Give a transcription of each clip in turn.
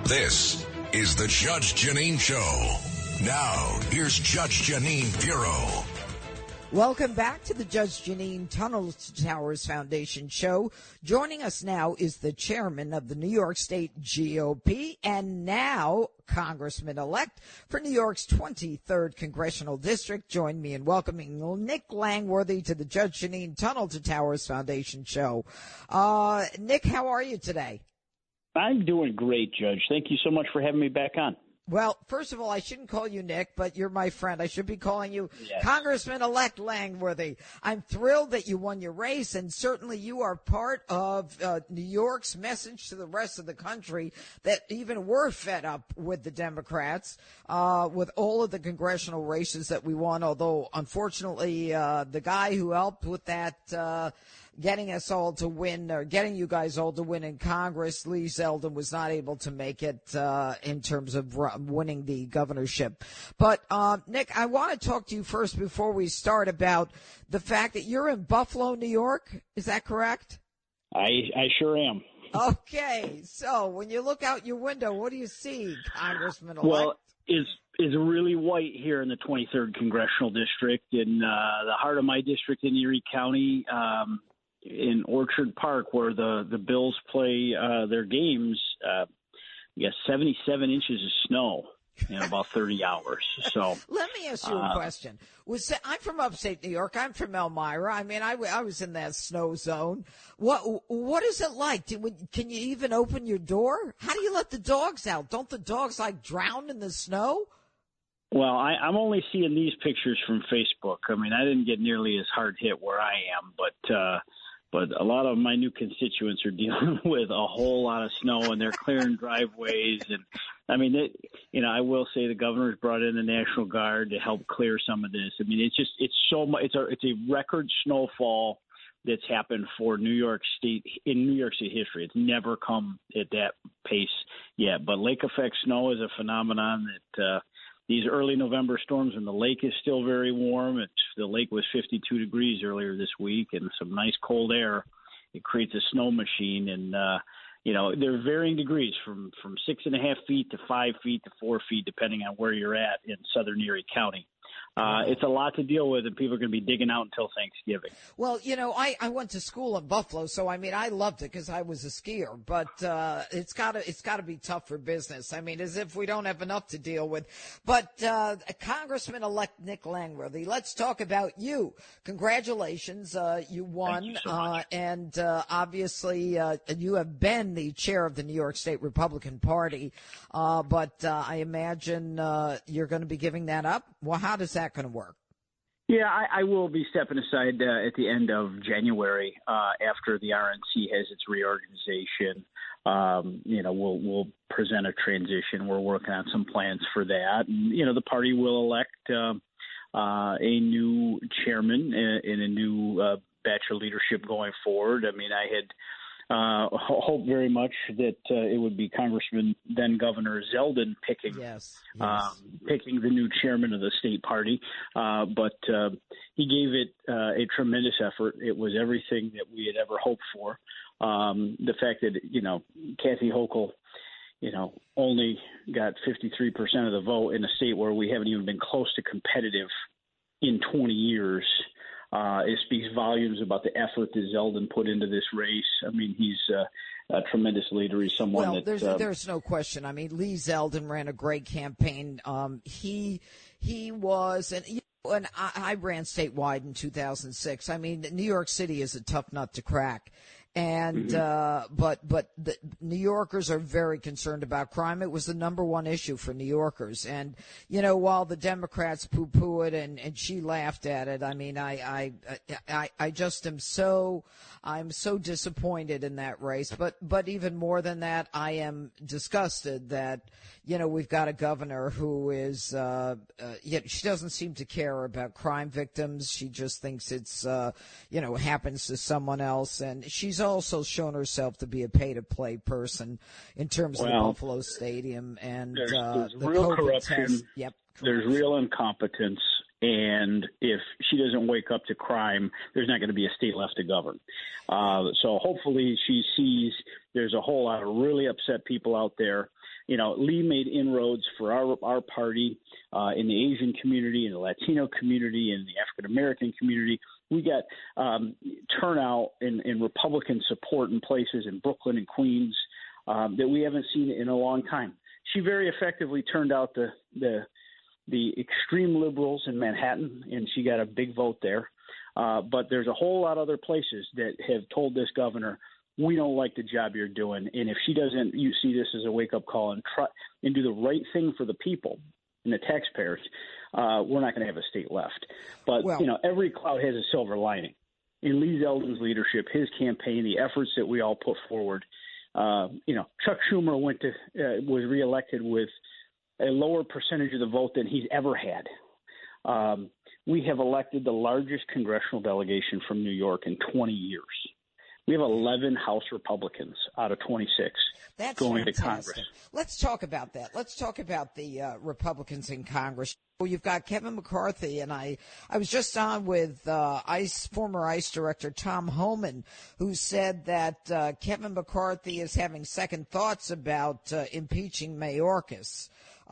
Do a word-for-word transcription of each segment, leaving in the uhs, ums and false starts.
This is the Judge Jeanine Show. Now, here's Judge Jeanine Pirro. Welcome back to the Judge Jeanine Tunnel to Towers Foundation show. Joining us now is the chairman of the New York State G O P and now Congressman-elect for New York's twenty-third Congressional District. Join me in welcoming Nick Langworthy to the Judge Jeanine Tunnel to Towers Foundation show. Uh, Nick, how are you today? I'm doing great, Judge. Thank you so much for having me back on. Well, first of all, I shouldn't call you Nick, but you're my friend. I should be calling you yes. Congressman-elect Langworthy. I'm thrilled that you won your race, and certainly you are part of uh, New York's message to the rest of the country that even we're fed up with the Democrats, uh, with all of the congressional races that we won, although, unfortunately, uh, the guy who helped with that uh getting us all to win, or getting you guys all to win in Congress, Lee Zeldin was not able to make it uh, in terms of winning the governorship. But, uh, Nick, I want to talk to you first before we start about the fact that you're in Buffalo, New York. Is that correct? I, I sure am. Okay. So when you look out your window, what do you see, Congressman-elect? Well, is is really white here in the twenty-third Congressional District, in uh, the heart of my district in Erie County. Um, in Orchard Park, where the, the Bills play uh, their games, uh, you got seventy-seven inches of snow in about thirty hours. So let me ask you a uh, question. Was I'm from upstate New York. I'm from Elmira. I mean, I, I was in that snow zone. What what is it like? Do, can you even open your door? How do you let the dogs out? Don't the dogs like drown in the snow? Well, I, I'm only seeing these pictures from Facebook. I mean, I didn't get nearly as hard hit where I am, but uh, But a lot of my new constituents are dealing with a whole lot of snow, and they're clearing driveways. And I mean, it, you know, I will say the governor's brought in the National Guard to help clear some of this. I mean, it's just it's so much. It's a it's a record snowfall that's happened for New York State in New York State history. It's never come at that pace yet. But lake effect snow is a phenomenon that. Uh, These early November storms, and the lake is still very warm. It's, the lake was fifty-two degrees earlier this week, and some nice cold air. It creates a snow machine, and uh, you know there are varying degrees from from six and a half feet to five feet to four feet, depending on where you're at in southern Erie County. Uh, it's a lot to deal with, and people are going to be digging out until Thanksgiving. Well, you know, I, I went to school in Buffalo, so I mean, I loved it because I was a skier. But uh, it's got to it's got to be tough for business. I mean, as if we don't have enough to deal with. But uh, Congressman-elect Nick Langworthy, let's talk about you. Congratulations, uh, you won, Thank you so uh, much. and uh, obviously uh, you have been the chair of the New York State Republican Party. Uh, but uh, I imagine uh, you're going to be giving that up. Well, how does that going to work? Yeah, I, I will be stepping aside uh, at the end of January uh, after the R N C has its reorganization. Um, you know, we'll we'll present a transition. We're working on some plans for that. And, you know, the party will elect uh, uh, a new chairman and, and a new uh, batch of leadership going forward. I mean, I had Uh, hope very much that uh, it would be Congressman, then Governor Zeldin picking yes, yes. Um, picking the new chairman of the state party. Uh, but uh, he gave it uh, a tremendous effort. It was everything that we had ever hoped for. Um, the fact that, you know, Kathy Hochul, you know, only got fifty-three percent of the vote in a state where we haven't even been close to competitive in twenty years. Uh, it speaks volumes about the effort that Zeldin put into this race. I mean, he's uh, a tremendous leader. He's someone well, that there's uh, there's no question. I mean, Lee Zeldin ran a great campaign. Um, he he was and. You know, and I, I ran statewide in two thousand six. I mean, New York City is a tough nut to crack. And, mm-hmm. uh, but, but the New Yorkers are very concerned about crime. It was the number one issue for New Yorkers. And, you know, while the Democrats poo-poo it and, and she laughed at it, I mean, I, I, I, I just am so, I'm so disappointed in that race. But, but even more than that, I am disgusted that, you know, we've got a governor who is, uh, uh you know, she doesn't seem to care about crime victims. She just thinks it's, uh, you know, happens to someone else. And she's also shown herself to be a pay-to-play person in terms well, of the Buffalo Stadium and there's, uh, there's the real COVID corruption. test. Yep, there's real incompetence, and if she doesn't wake up to crime, there's not going to be a state left to govern. Uh, so hopefully she sees there's a whole lot of really upset people out there you know, Lee made inroads for our our party uh, in the Asian community, in the Latino community, in the African American community. We got um, turnout in, in Republican support in places in Brooklyn and Queens um, that we haven't seen in a long time. She very effectively turned out the the the extreme liberals in Manhattan, and she got a big vote there. Uh, but there's a whole lot of other places that have told this governor, we don't like the job you're doing. And if she doesn't, you see this as a wake-up call and try and do the right thing for the people and the taxpayers, uh, we're not going to have a state left. But, well, you know, every cloud has a silver lining. In Lee Zeldin's leadership, his campaign, the efforts that we all put forward, uh, you know, Chuck Schumer went to uh, was reelected with a lower percentage of the vote than he's ever had. Um, we have elected the largest congressional delegation from New York in twenty years. We have eleven House Republicans out of twenty-six That's going fantastic. to Congress. Let's talk about that. Let's talk about the uh, Republicans in Congress. Well, you've got Kevin McCarthy, and I, I was just on with uh, ICE former ICE Director Tom Homan, who said that uh, Kevin McCarthy is having second thoughts about uh, impeaching Mayorkas.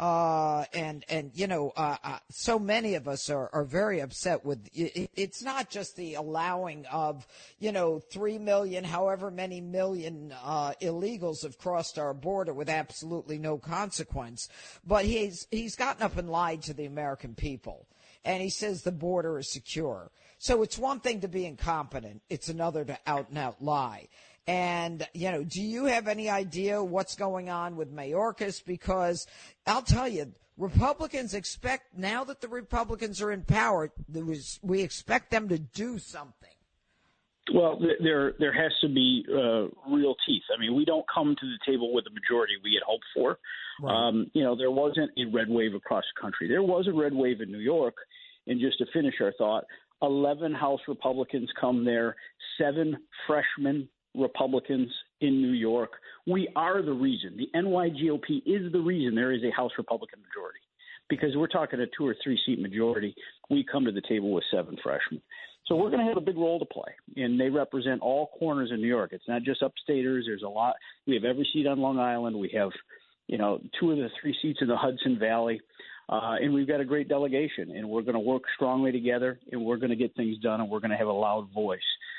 Uh, and, and, you know, uh, uh, so many of us are, are very upset with it. It's not just the allowing of, you know, three million, however many million, uh, illegals have crossed our border with absolutely no consequence, but he's, he's gotten up and lied to the American people. And he says the border is secure. So it's one thing to be incompetent. It's another to out and out lie. And, you know, do you have any idea what's going on with Mayorkas? Because I'll tell you, Republicans expect, now that the Republicans are in power, there was, we expect them to do something. Well, there there has to be uh, real teeth. I mean, we don't come to the table with the majority we had hoped for. Right. Um, you know, there wasn't a red wave across the country. There was a red wave in New York. And just to finish our thought, eleven House Republicans come there, seven freshmen Republicans in New York. We are the reason. The N Y G O P is the reason there is a House Republican majority, because we're talking a two or three seat majority. We come to the table with seven freshmen. So we're going to have a big role to play, and they represent all corners of New York. It's not just upstaters. There's a lot. We have every seat on Long Island. We have, you know, two of the three seats in the Hudson Valley. Uh, and we've got a great delegation, and we're going to work strongly together, and we're going to get things done, and we're going to have a loud voice.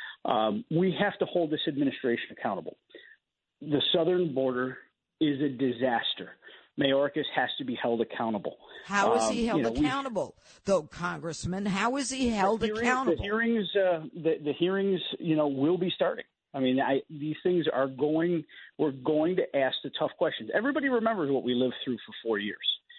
Um, we have to hold this administration accountable. The southern border is a disaster. Mayorkas has to be held accountable. How is he held um, you know, accountable, though, Congressman? How is he held the hearings, accountable? The hearings, uh, the, the hearings, you know, will be starting. I mean, I, these things are going. We're going to ask the tough questions. Everybody remembers what we lived through for four years.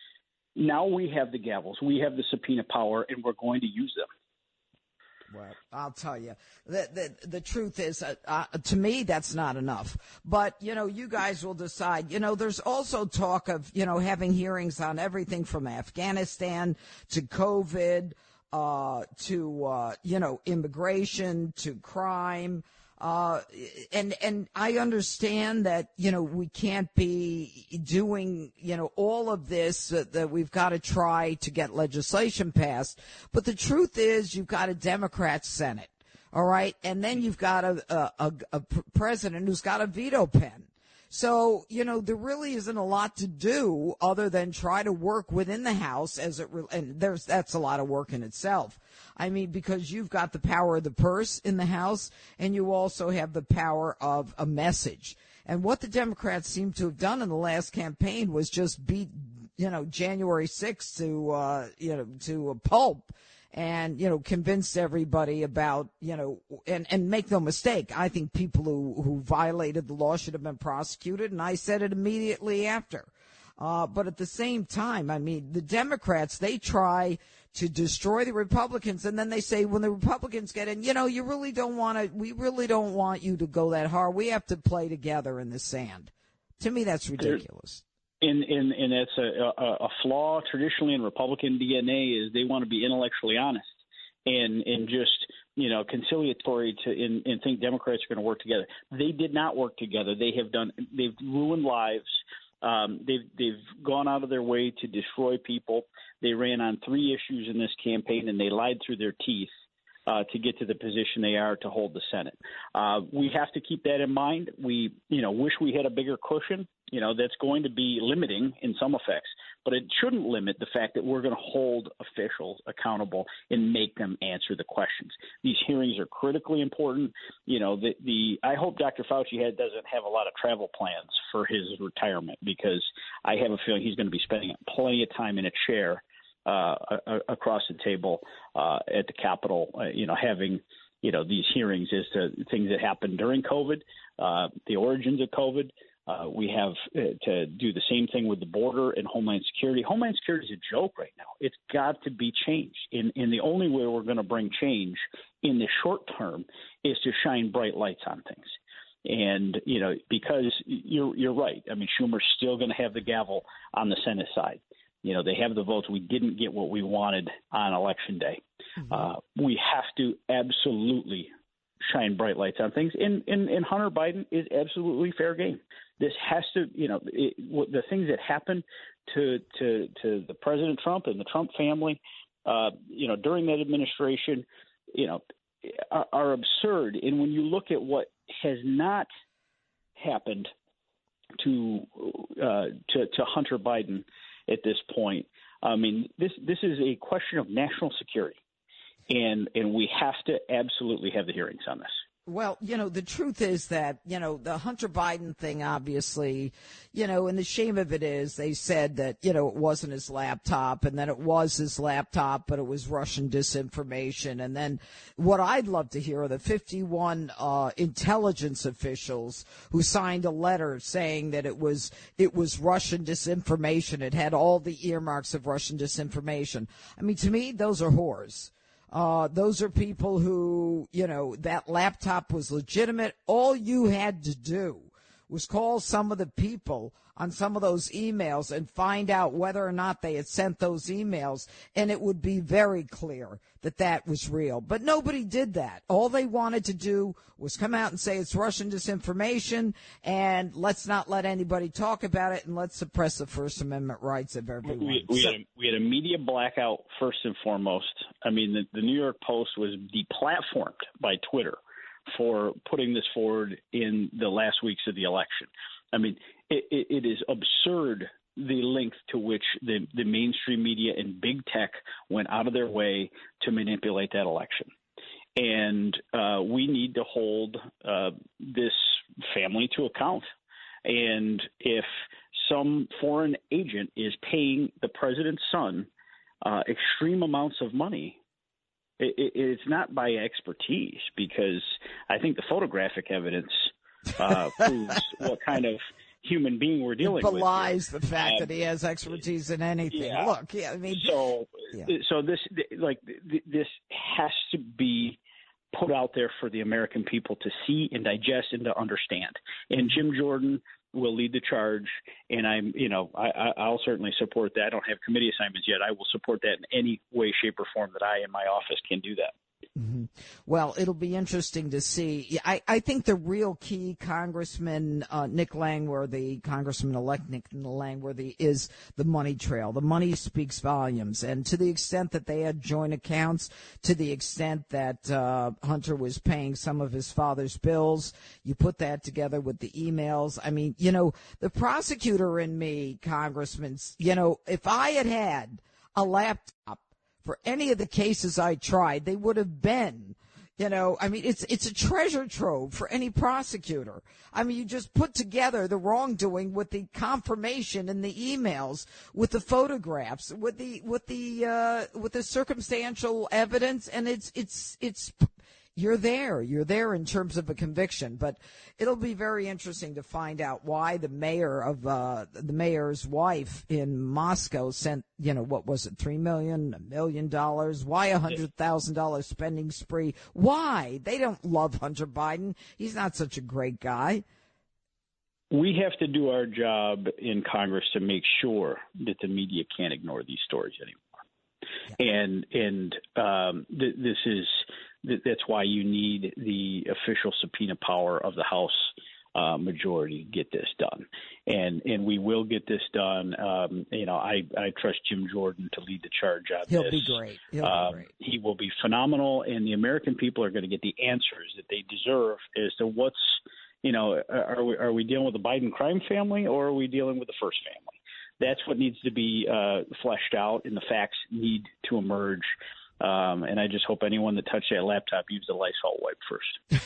Now we have the gavels, we have the subpoena power, and we're going to use them. Well, I'll tell you, the the, the truth is, uh, uh, to me, that's not enough. But, you know, you guys will decide. You know, there's also talk of, you know, having hearings on everything from Afghanistan to COVID uh, to, uh, you know, immigration to crime. Uh, and, and I understand that, you know, we can't be doing, you know, all of this, uh, that we've got to try to get legislation passed. But the truth is, you've got a Democrat Senate, all right? And then you've got a, a, a, a president who's got a veto pen. So, you know, there really isn't a lot to do other than try to work within the House as it, re- and there's, that's a lot of work in itself. I mean, because you've got the power of the purse in the House, and you also have the power of a message. And what the Democrats seem to have done in the last campaign was just beat, you know, January sixth to, uh, you know, to a pulp. And, you know, convinced everybody about, you know, and, and make no mistake, I think people who, who violated the law should have been prosecuted, and I said it immediately after. Uh, but at the same time, I mean, the Democrats, they try to destroy the Republicans, and then they say when the Republicans get in, you know, you really don't want to, we really don't want you to go that hard. We have to play together in the sand. To me, that's ridiculous. And, and, and that's a, a, a flaw traditionally in Republican D N A is they want to be intellectually honest and, and just, you know, conciliatory to and, and think Democrats are going to work together. They did not work together. They have done – they've ruined lives. Um, they've, they've gone out of their way to destroy people. They ran on three issues in this campaign, and they lied through their teeth. uh, to get to the position they are to hold the Senate. Uh, we have to keep that in mind. We, you know, wish we had a bigger cushion. You know, that's going to be limiting in some effects, but it shouldn't limit the fact that we're going to hold officials accountable and make them answer the questions. These hearings are critically important. You know, the, the I hope Doctor Fauci had, doesn't have a lot of travel plans for his retirement, because I have a feeling he's going to be spending plenty of time in a chair uh, across the table uh, at the Capitol, uh, you know, having, you know, these hearings as to things that happened during COVID, uh, the origins of COVID. Uh, we have uh, to do the same thing with the border and Homeland Security. Homeland Security is a joke right now. It's got to be changed. And, and the only way we're going to bring change in the short term is to shine bright lights on things. And, you know, because you're, you're right. I mean, Schumer's still going to have the gavel on the Senate side. You know, they have the votes. We didn't get what we wanted on Election Day. Mm-hmm. Uh, we have to absolutely shine bright lights on things. And, and, and Hunter Biden is absolutely fair game. This has to, you know, it, the things that happened to, to to the President Trump and the Trump family, uh, you know, during that administration, you know, are, are absurd. And when you look at what has not happened to uh, to, to Hunter Biden at this point, I mean, this this is a question of national security, and and we have to absolutely have the hearings on this. Well, you know, the truth is that, you know, the Hunter Biden thing, obviously, you know, and the shame of it is they said that, you know, it wasn't his laptop, and then it was his laptop, but it was Russian disinformation. And then what I'd love to hear are the fifty-one uh, intelligence officials who signed a letter saying that it was it was Russian disinformation. It had all the earmarks of Russian disinformation. I mean, to me, those are whores. Uh, those are people who, you know, that laptop was legitimate. All you had to do was call some of the people on some of those emails and find out whether or not they had sent those emails, and it would be very clear that that was real. But nobody did that. All they wanted to do was come out and say it's Russian disinformation, and let's not let anybody talk about it, and let's suppress the First Amendment rights of everyone. We, we, had, a, we had a media blackout, first and foremost. I mean, the, the New York Post was deplatformed by Twitter for putting this forward in the last weeks of the election. I mean, it, it, it is absurd the length to which the, the mainstream media and big tech went out of their way to manipulate that election. And uh, we need to hold uh, this family to account. And if some foreign agent is paying the president's son uh, extreme amounts of money, it, it, it's not by expertise, because I think the photographic evidence uh, proves what kind of human being we're dealing it with. Belies the fact um, that he has expertise in anything. Yeah. Look, yeah, I mean, so yeah. so this like this has to be put out there for the American people to see and digest and to understand. And Jim Jordan will lead the charge, and I'm, you know, I, I'll certainly support that. I don't have committee assignments yet. I will support that in any way, shape, or form that I in my office can do that. Mm-hmm. Well, it'll be interesting to see. I, I think the real key, Congressman uh, Nick Langworthy, Congressman-elect Nick Langworthy, is the money trail. The money speaks volumes. And to the extent that they had joint accounts, to the extent that uh, Hunter was paying some of his father's bills, you put that together with the emails. I mean, you know, the prosecutor in me, Congressman, you know, if I had had a laptop for any of the cases I tried, they would have been, you know, I mean, it's it's a treasure trove for any prosecutor. I mean, you just put together the wrongdoing with the confirmation in the emails, with the photographs, with the with the uh, with the circumstantial evidence, and it's it's it's. You're there. You're there in terms of a conviction. But it'll be very interesting to find out why the mayor of uh, the mayor's wife in Moscow sent, you know, what was it, three million, a million dollars? Why a hundred thousand dollars spending spree? Why? They don't love Hunter Biden. He's not such a great guy. We have to do our job in Congress to make sure that the media can't ignore these stories anymore. Yeah. And and um, th- this is. That's why you need the official subpoena power of the House uh, majority to get this done. And and we will get this done. Um, you know, I, I trust Jim Jordan to lead the charge on He'll this. Be great. He'll um, be great. He will be phenomenal, and the American people are going to get the answers that they deserve as to what's, you know, are we, are we dealing with the Biden crime family, or are we dealing with the first family? That's what needs to be uh, fleshed out, and the facts need to emerge. Um, and I just hope anyone that touched that laptop used a Lysol wipe first.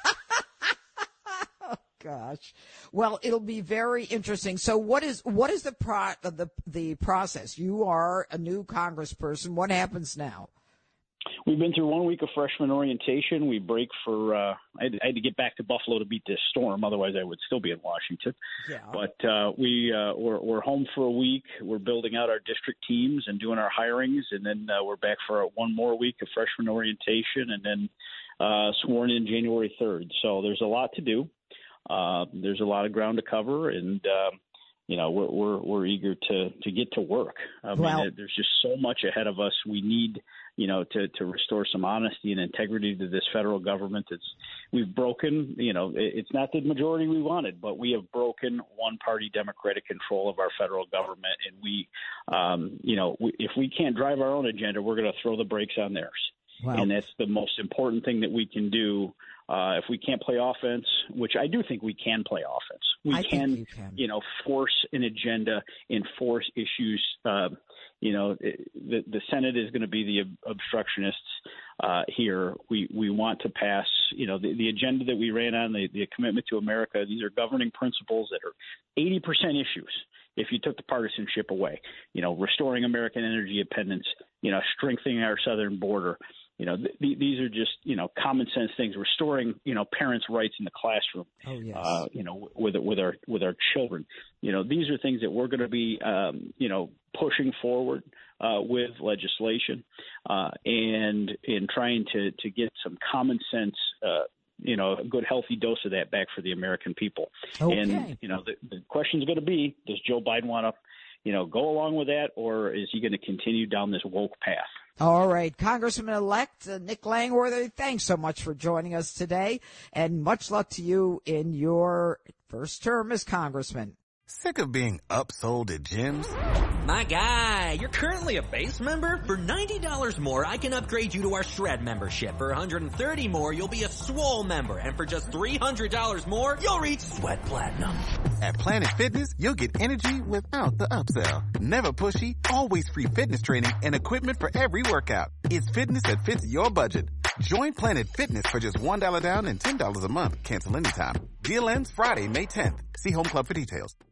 Gosh. Well, it'll be very interesting. So what is what is the pro the the process? You are a new congressperson. What happens now? We've been through one week of freshman orientation. We break for uh, I, had, I had to get back to Buffalo to beat this storm. Otherwise, I would still be in Washington. Yeah. But uh, we uh, we're, we're home for a week. We're building out our district teams and doing our hirings, and then uh, we're back for one more week of freshman orientation, and then uh, sworn in January third. So there's a lot to do. Uh, there's a lot of ground to cover, and um, you know we're, we're we're eager to to get to work. I well, mean, there's just so much ahead of us. We need you know to to restore some honesty and integrity to this federal government. It's we've broken. You know, it's not the majority we wanted, but we have broken one-party Democratic control of our federal government, and we, um, you know, we, if we can't drive our own agenda, we're going to throw the brakes on theirs. Wow. And that's the most important thing that we can do. Uh, if we can't play offense, which I do think we can play offense, we I can, think you can, you know, force an agenda, enforce issues. Uh, you know, the, the Senate is going to be the obstructionists uh, here. We we want to pass, you know, the, the agenda that we ran on, the, the commitment to America. These are governing principles that are eighty percent issues. If you took the partisanship away, you know, restoring American energy independence, you know, strengthening our southern border. You know, th- these are just, you know, common sense things. Restoring, you know, parents' rights in the classroom. Oh, yes. Uh, you know, with with our with our children. You know, these are things that we're going to be, um, you know, pushing forward uh, with legislation uh, and in trying to to get some common sense. Uh, you know, a good, healthy dose of that back for the American people. Okay. And, you know, the, the question is going to be, does Joe Biden want to, you know, go along with that, or is he going to continue down this woke path? All right. Congressman-elect uh, Nick Langworthy, thanks so much for joining us today, and much luck to you in your first term as congressman. Sick of being upsold at gyms? My guy, you're currently a base member? For ninety dollars more, I can upgrade you to our Shred membership. For one hundred thirty dollars more, you'll be a Swole member. And for just three hundred dollars more, you'll reach Sweat Platinum. At Planet Fitness, you'll get energy without the upsell. Never pushy, always free fitness training and equipment for every workout. It's fitness that fits your budget. Join Planet Fitness for just one dollar down and ten dollars a month. Cancel anytime. Deal ends Friday, May tenth. See Home Club for details.